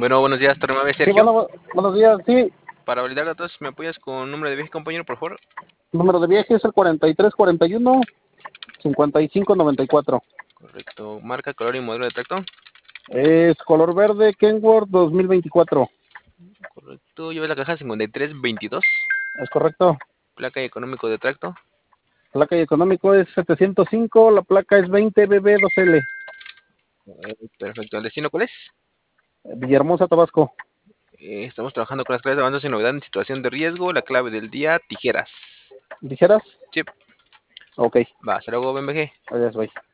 Bueno, buenos días, Torname Sí, Sergio. bueno, buenos días. Sí, Para validar datos, ¿me apoyas con número de viaje, compañero, por favor? número de viaje es el 4341-5594. Correcto. Marca, color y modelo de tracto. Es color verde, Kenworth 2024. Correcto. Lleva la caja 5322. ¿Es correcto? Placa y económico de tracto. Placa y económico es 705, la placa es 20BB2L. Perfecto. ¿El destino cuál es? Villahermosa, Tabasco. Estamos trabajando con las claves de avances sin novedad en situación de riesgo. La clave del día, tijeras. ¿Dijeras? Chip. Ok, Va, hasta luego, BMG. adiós, bye.